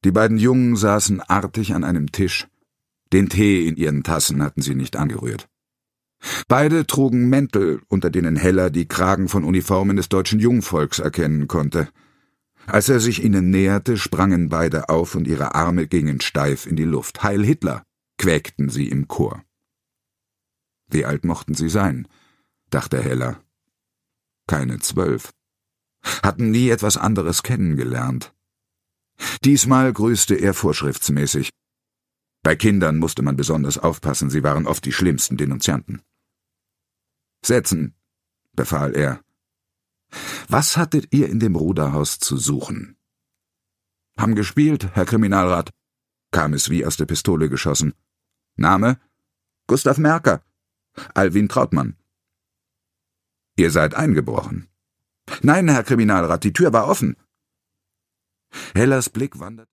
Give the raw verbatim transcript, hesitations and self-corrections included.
Die beiden Jungen saßen artig an einem Tisch. Den Tee in ihren Tassen hatten sie nicht angerührt. Beide trugen Mäntel, unter denen Heller die Kragen von Uniformen des deutschen Jungvolks erkennen konnte. Als er sich ihnen näherte, sprangen beide auf und ihre Arme gingen steif in die Luft. »Heil Hitler«, quäkten sie im Chor. Wie alt mochten sie sein, dachte Heller. Keine zwölf. Hatten nie etwas anderes kennengelernt. Diesmal grüßte er vorschriftsmäßig. Bei Kindern musste man besonders aufpassen, sie waren oft die schlimmsten Denunzianten. »Setzen«, befahl er. »Was hattet ihr in dem Ruderhaus zu suchen?« »Haben gespielt, Herr Kriminalrat«, kam es wie aus der Pistole geschossen. »Name?« »Gustav Merker. Alwin Trautmann.« »Ihr seid eingebrochen?« »Nein, Herr Kriminalrat, die Tür war offen.« Hellers Blick wanderte